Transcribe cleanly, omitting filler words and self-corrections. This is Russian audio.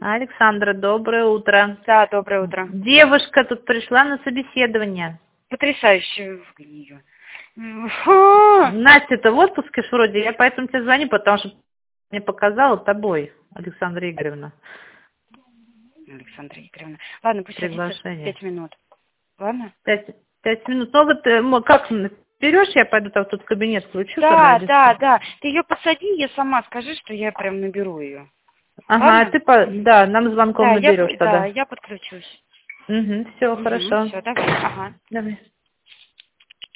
Александра, доброе утро. Да, доброе утро. Девушка тут пришла на собеседование. Потрясающе в нее. Настя-то в отпуске ж вроде, я поэтому тебе звоню, потому что мне показала тобой, Александра Игоревна. Александра Игоревна. Ладно, пусть садится 5 минут. Ладно? 5 минут. Ну вот как берешь, я пойду там тут в кабинет включу. Да. Ты ее посади, я сама скажи, что я прям наберу ее. Ага, да, нам звонком наберешь тогда. Да, я подключусь. Угу, все, хорошо. Все, давай. Ага. Давай.